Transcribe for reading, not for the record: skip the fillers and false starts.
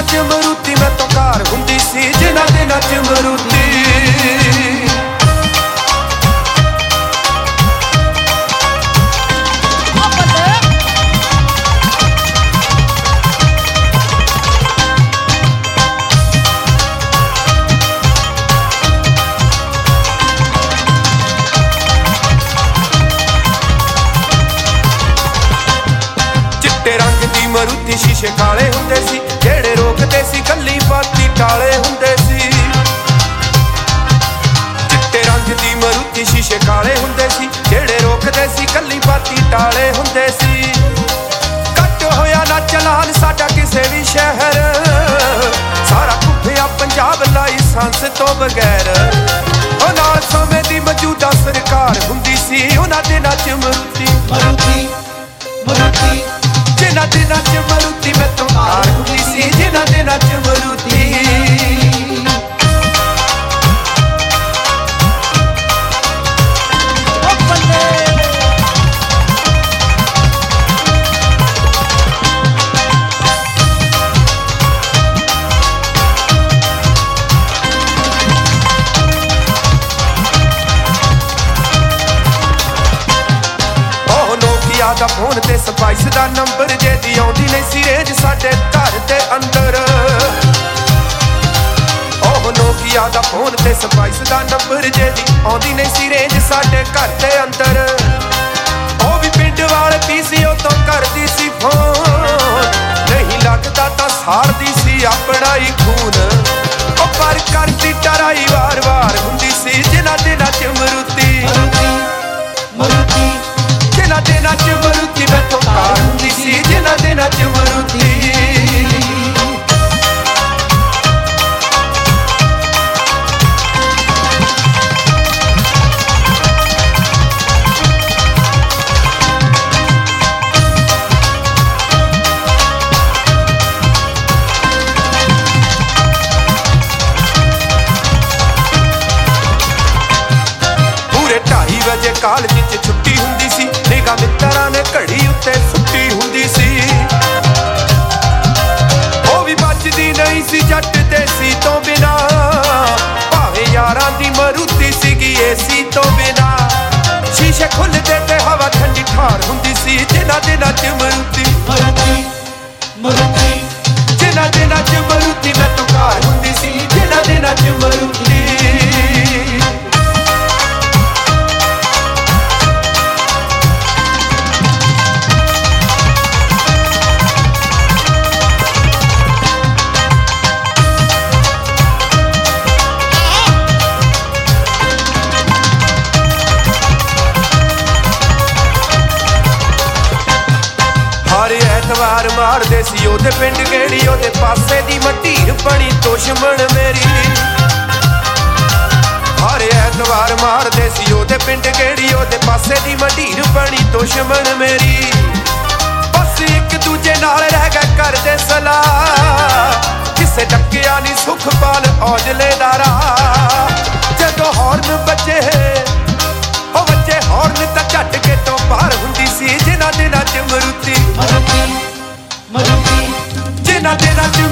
च मरूती मैं तो कार हुंदी सी जिन्हां दिनां च मरूती। मरूती शीशे काले हुंदे सी जेड़े रोकदे सी गल्ली बाती टाले हुंदे सी। चिट्टे रंग दी मरूती शीशे काले हुंदे सी जेड़े रोकदे सी गल्ली बाती टाले हुंदे सी। कट होया ना चलान साडा किसे भी शहर सारा कुफिया पंजाब लाइसेंस तो बगैर। ओ नाल समय दी मौजूदा सरकार हुंदी सी उन्हां दिनां च मरूती मरूती मरूती जिन्हां दिनां च मरूती मैं तो कार हुंदी सी जिन्हां दिनां च मरूती। दा फोन ते स्पाइस दा नंबर जेदी आउंदी नहीं सी रेंज साडे घर दे अंदर। ओह नोकिया दा फोन ते स्पाइस दा नंबर जेदी आउंदी नहीं सी रेंज साडे घर दे अंदर। ओ भी पिंड वाले पीसीओ तो करदी सी फोन नहीं लगदा तां सारदी सी अपना ही खून। ओ पर करदी टराई वार वार हुंदी सी जिन्हां दिनां च मरूती मरूती जिन्हां दिनां च मरूती मैं तो कार हुंदी सी जिन्हां दिनां च मरूती। पूरे 2:30 बजे कॉलेज च छुट्टी हुंदी सी निगाह मित्तरां ने घड़ी उत्ते सुट्टी हुंदी सी। ओ भी बचदी नहीं सी जट देसी तो बिना भावें यारां दी मरूती सीगी एसी तो बिना। शीशे खुलदे ते हवा ठंडी ठार हुंदी सी जिन्हां दिनां च मरूती मरूती मरूती जिन्हां दिनां च मरूती मैं तो कार हुंदी सी जिन्हां दिनां च मरूती। ऐतवार मारदे सी ओदे पिंड गेड़ी ओदे पासे दी मटीर बनी दुश्मन मेरी। हर ऐतवार मारदे सी ओदे पिंड गेड़ी ओदे पासे दी मटीर बनी दुश्मन मेरी। बस एक दूजे नाल रह गए करदे सलाह किसे डकिया नी सुखपाल औजले दा राह। जदों हॉर्न बजे ओ बजे हॉर्न तां झट के तो बाहर हुंदी सी जिन्हां दिनां च मरूती मरूती मरूती जिन्हां दिनां च